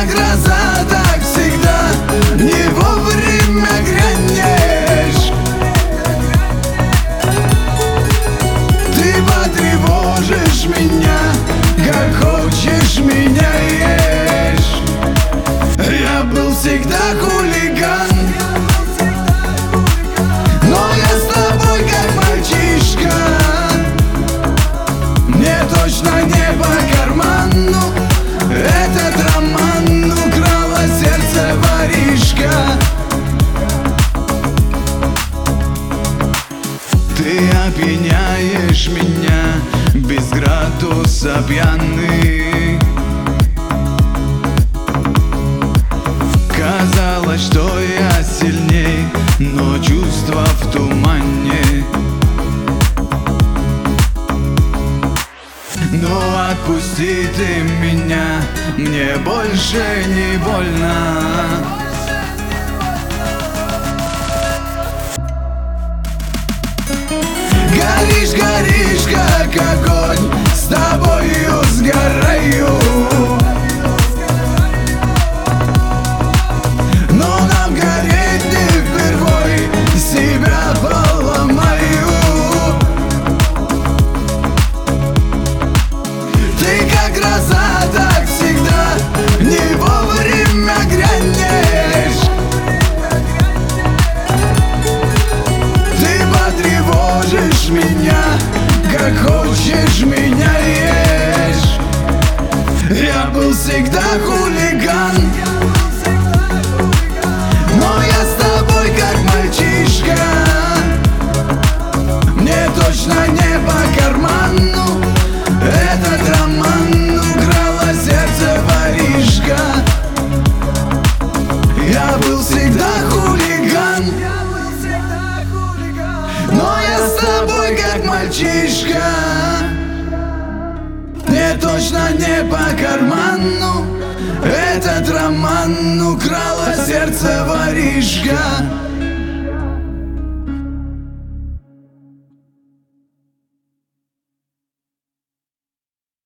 как гроза, так всегда не вовремя грянешь. Ты потревожишь меня, как хочешь меня ешь. Я был всегда хулиган, но я с тобой как мальчишка. Мне точно не по карману этот роман, украла сердце воришка. Ты опьяняешь меня, без градуса пьяный. Казалось, что я сильней, но чувства в тумане. Но отпусти ты меня, мне больше не больно. Горишь, горишь, как огонь, с тобою сгораю. Но нам гореть не впервой, себя поломаю. Ты как гроза, так всегда не вовремя грянешь. Ты потревожишь меня, как хочешь меня ешь. Я был всегда хулиган, но я с тобой как мальчишка. Мне точно не по карману этот роман, украла сердце воришка. Я был всегда хулиган, но я с тобой как мальчишка. Мне точно не по карману этот роман, украла сердце воришка.